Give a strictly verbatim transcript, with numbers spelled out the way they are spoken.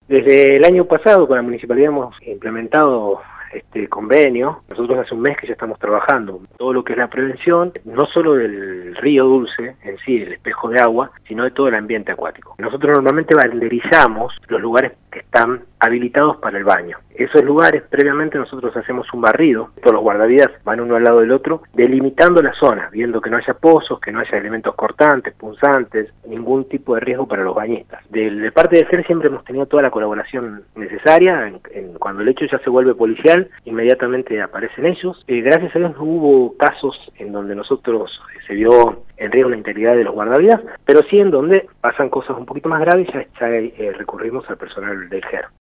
Desde el año pasado con la municipalidad hemos implementado este convenio. Nosotros hace un mes que ya estamos trabajando todo lo que es la prevención, no solo del río Dulce en sí, el espejo de agua, sino de todo el ambiente acuático. Nosotros normalmente banderizamos los lugares que están habilitados para el baño. Esos lugares, previamente nosotros hacemos un barrido, todos los guardavidas van uno al lado del otro, delimitando la zona, viendo que no haya pozos, que no haya elementos cortantes, punzantes, ningún tipo de riesgo para los bañistas. De, de parte de FER siempre hemos tenido toda la colaboración necesaria. En, en, cuando el hecho ya se vuelve policial, inmediatamente aparecen ellos. Eh, gracias a Dios no hubo casos en donde nosotros eh, se vio en riesgo la integridad de los guardavidas, pero sí en donde pasan cosas un poquito más graves, ya, ya eh, recurrimos al personal del G E R.